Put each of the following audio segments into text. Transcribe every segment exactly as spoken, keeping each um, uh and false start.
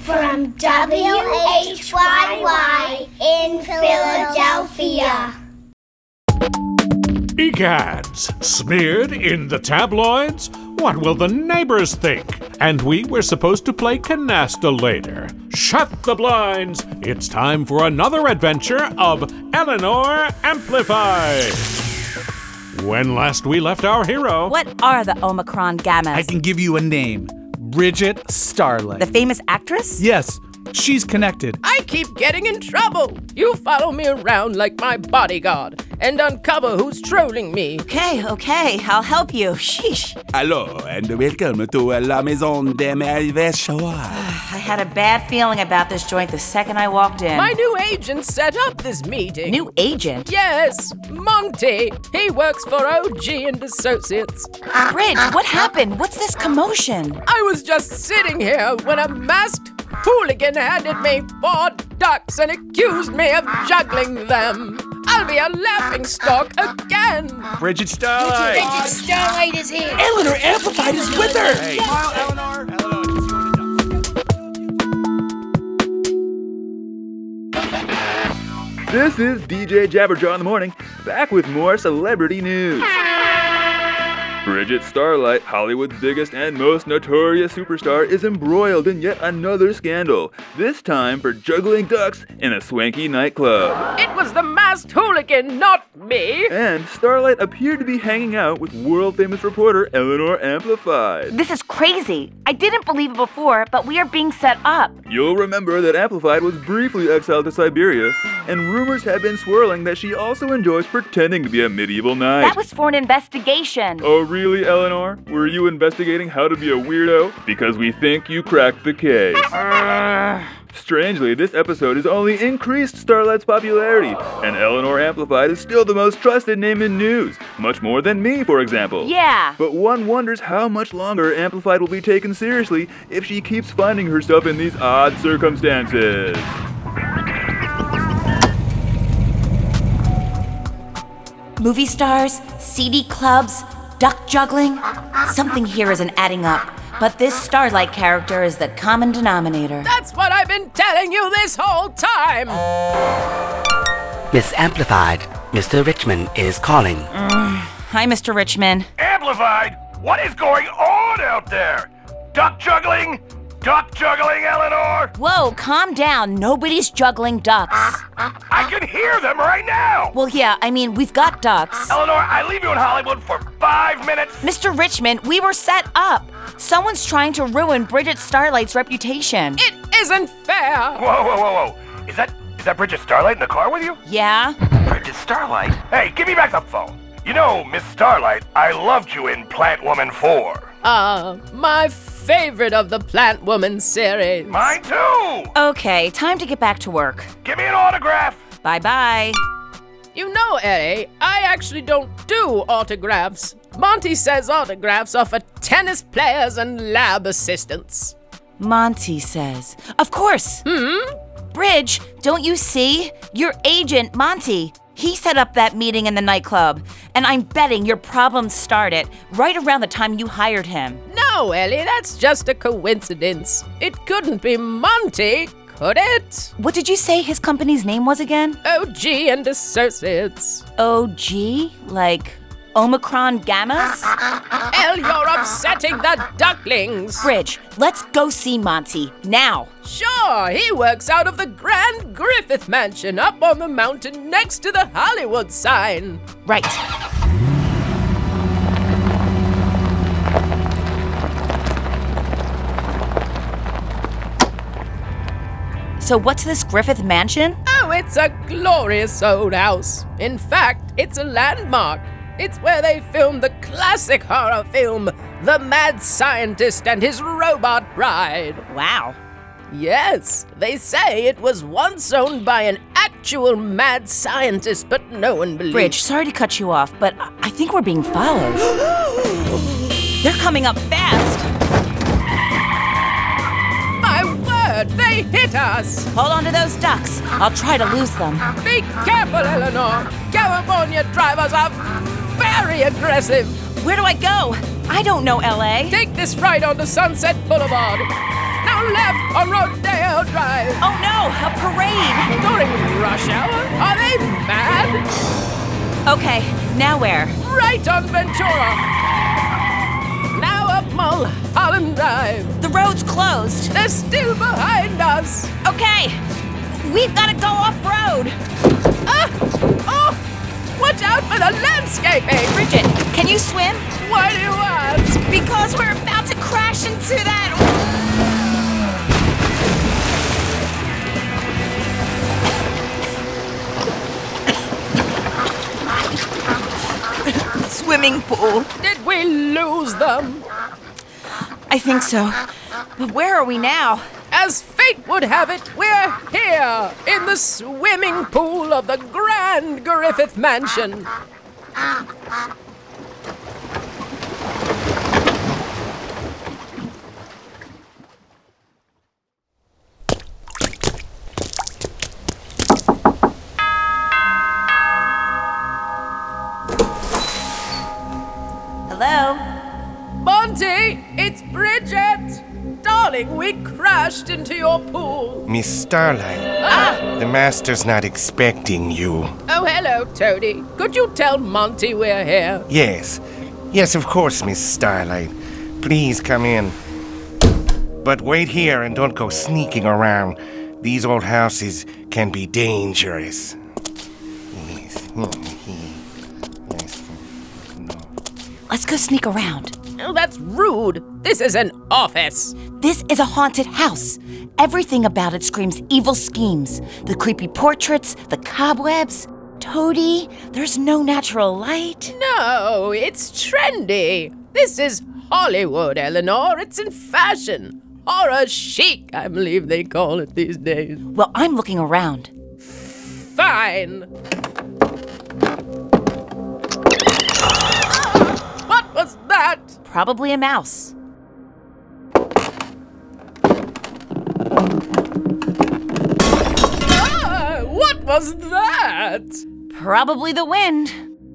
from W H Y Y in Philadelphia. Egads, smeared in the tabloids? What will the neighbors think? And we were supposed to play canasta later. Shut the blinds! It's time for another adventure of Eleanor Amplified. When last we left our hero... What are the Omicron Gammas? I can give you a name. Bridget Starlight. The famous actress? Yes, she's connected. I keep getting in trouble. You follow me around like my bodyguard and uncover who's trolling me. Okay, okay, I'll help you. Sheesh. Hello, and welcome to La Maison des Merveilles. I had a bad feeling about this joint the second I walked in. My new agent set up this meeting. New agent? Yes, Monty. He works for O G and Associates. Bridge, what happened? What's this commotion? I was just sitting here when a masked hooligan handed me four ducks and accused me of juggling them. I'll be a laughingstock again. Bridget Starlight. Bridget Starlight is here. Eleanor Amplified is with her. Hey, smile, Eleanor. Eleanor, just you want to This is D J Jabberjaw in the morning, back with more celebrity news. Bridget Starlight, Hollywood's biggest and most notorious superstar, is embroiled in yet another scandal, this time for juggling ducks in a swanky nightclub. It was the masked hooligan, not me. And Starlight appeared to be hanging out with world-famous reporter Eleanor Amplified. This is crazy. I didn't believe it before, but we are being set up. You'll remember that Amplified was briefly exiled to Siberia, and rumors have been swirling that she also enjoys pretending to be a medieval knight. That was for an investigation. Oh, really, Eleanor? Were you investigating how to be a weirdo? Because we think you cracked the case. Uh... Strangely, this episode has only increased Starlight's popularity, and Eleanor Amplified is still the most trusted name in news, much more than me, for example. Yeah. But one wonders how much longer Amplified will be taken seriously if she keeps finding herself in these odd circumstances. Movie stars, C D clubs, duck juggling. Something here isn't adding up. But this Starlight character is the common denominator. That's what I've been telling you this whole time. Miss Amplified, Mister Richmond is calling. Mm. Hi, Mister Richmond. Amplified? What is going on out there? Duck juggling? Duck juggling, Eleanor? Whoa, calm down. Nobody's juggling ducks. I can hear them right now. Well, yeah, I mean, we've got ducks. Eleanor, I leave you in Hollywood for five minutes. Mister Richmond, we were set up. Someone's trying to ruin Bridget Starlight's reputation. It isn't fair. Whoa, whoa, whoa, whoa. Is that, is that Bridget Starlight in the car with you? Yeah? Bridget Starlight? Hey, give me back the phone. You know, Miss Starlight, I loved you in Plant Woman four. Ah, uh, my favorite of the Plant Woman series. Mine too! Okay, time to get back to work. Give me an autograph! Bye-bye. You know, Eddie, I actually don't do autographs. Monty says autographs are for tennis players and lab assistants. Monty says. Of course! Hmm? Bridge, don't you see? Your agent, Monty. He set up that meeting in the nightclub, and I'm betting your problems started right around the time you hired him. No, Ellie, that's just a coincidence. It couldn't be Monty, could it? What did you say his company's name was again? O G and Associates. O G? Like Omicron Gammas? Elle, you're upsetting the ducklings. Bridge, let's go see Monty, now. Sure, he works out of the Grand Griffith Mansion up on the mountain next to the Hollywood sign. Right. So what's this Griffith Mansion? Oh, it's a glorious old house. In fact, it's a landmark. It's where they filmed the classic horror film, The Mad Scientist and His Robot Bride. Wow. Yes, they say it was once owned by an actual mad scientist, but no one believes. Bridge, sorry to cut you off, but I think we're being followed. They're coming up fast. My word, they hit us. Hold on to those ducks. I'll try to lose them. Be careful, Eleanor. California drivers are very aggressive. Where do I go? I don't know L A. Take this right onto Sunset Boulevard. Now your left on Rodeo Drive. Oh no, a parade! During rush hour? Are they mad? Okay, now where? Right on Ventura. Now up Mulholland Drive. The road's closed. They're still behind us. Okay, we've got to go off-road. Ah! Oh! Watch out for the landscaping! Bridget, can you swim? Why do you ask? Because we're about to crash into that... swimming pool. Did we lose them? I think so. But where are we now? As fate would have it, we're here in the swimming pool of the Grand Griffith Mansion. Hello? Monty, it's Bridget! Darling, we crashed into your pool. Miss Starlight, Ah! the master's not expecting you. Oh, hello, Toadie. Could you tell Monty we're here? Yes, yes, of course, Miss Starlight. Please come in. But wait here and don't go sneaking around. These old houses can be dangerous. Yes. Yes. No. Let's go sneak around. Oh, that's rude. This is an office. This is a haunted house. Everything about it screams evil schemes. The creepy portraits, the cobwebs. Toadie, there's no natural light. No, it's trendy. This is Hollywood, Eleanor. It's in fashion. Horror chic, I believe they call it these days. Well, I'm looking around. Fine. What was that? Probably a mouse. Ah, what was that? Probably the wind.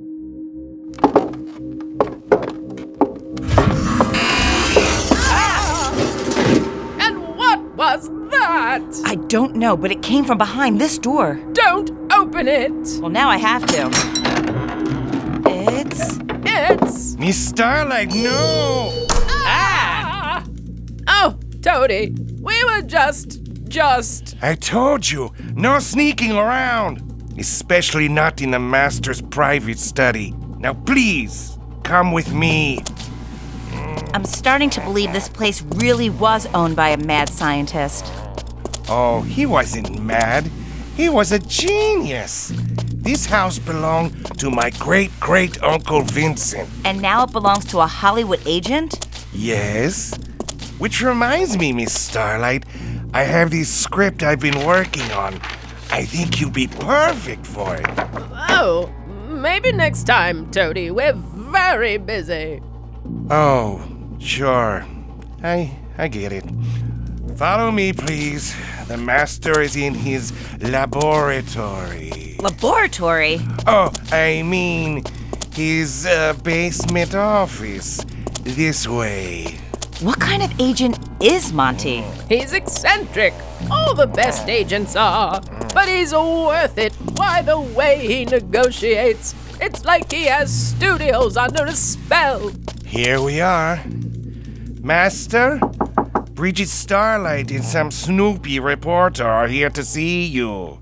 Ah! And what was that? I don't know, but it came from behind this door. Don't open it. Well, now I have to. It's... It's... Miss Starlight, no! Ah! Oh, Toadie, we were just... just... I told you, no sneaking around. Especially not in the master's private study. Now please, come with me. I'm starting to believe this place really was owned by a mad scientist. Oh, he wasn't mad. He was a genius. This house belonged to my great-great-uncle Vincent. And now it belongs to a Hollywood agent? Yes. Which reminds me, Miss Starlight, I have this script I've been working on. I think you'll be perfect for it. Oh, maybe next time, Toadie. We're very busy. Oh, sure. I I get it. Follow me, please. The master is in his laboratory. Laboratory? Oh, I mean his uh, basement office. This way. What kind of agent is Monty? He's eccentric. All the best agents are. But he's worth it. Why, the way he negotiates. It's like he has studios under a spell. Here we are. Master, Bridget Starlight and some Snoopy reporter are here to see you.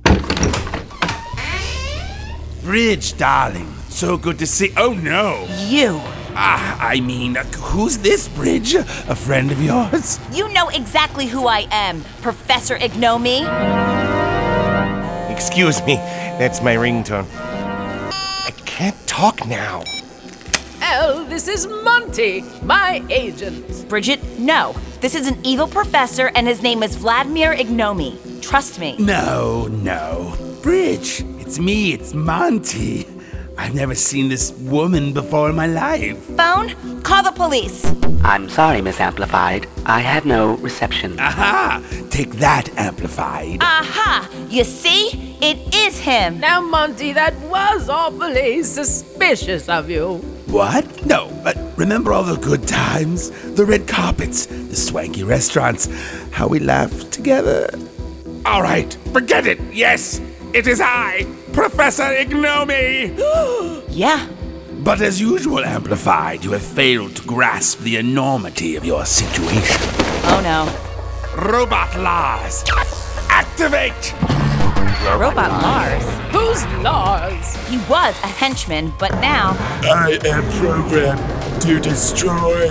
Bridge, darling. So good to see. Oh, no. You. Ah, I mean, uh, who's this, Bridge? A friend of yours? You know exactly who I am, Professor Ignomi. Excuse me, that's my ringtone. I can't talk now. Well, this is Monty, my agent. Bridget, no. This is an evil professor, and his name is Vladimir Ignomi. Trust me. No, no. Bridge, it's me, it's Monty. I've never seen this woman before in my life. Phone? Call the police. I'm sorry, Miss Amplified. I have no reception. Aha! Take that, Amplified. Aha! You see? It is him. Now, Monty, that was awfully suspicious of you. What? No, but Remember all the good times? The red carpets, the swanky restaurants, how we laughed together? All right, forget it. Yes, it is I, Professor Ignomi. Yeah. But as usual, Amplified, you have failed to grasp the enormity of your situation. Oh no. Robot Lars, activate! Robot Lars? Who's Lars? He was a henchman, but now... I am programmed to destroy.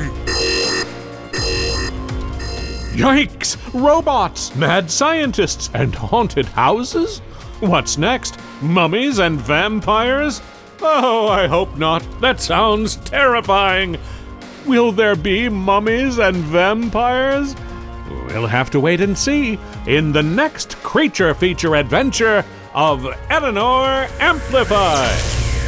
Yikes! Robots, mad scientists, and haunted houses? What's next? Mummies and vampires? Oh, I hope not. That sounds terrifying. Will there be mummies and vampires? We'll have to wait and see in the next creature feature adventure of Eleanor Amplified.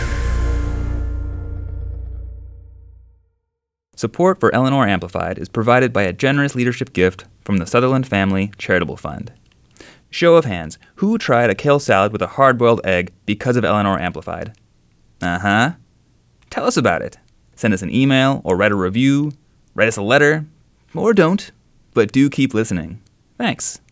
Support for Eleanor Amplified is provided by a generous leadership gift from the Sutherland Family Charitable Fund. Show of hands, who tried a kale salad with a hard-boiled egg because of Eleanor Amplified? Uh-huh. Tell us about it. Send us an email or write a review, write us a letter, or don't, but do keep listening. Thanks.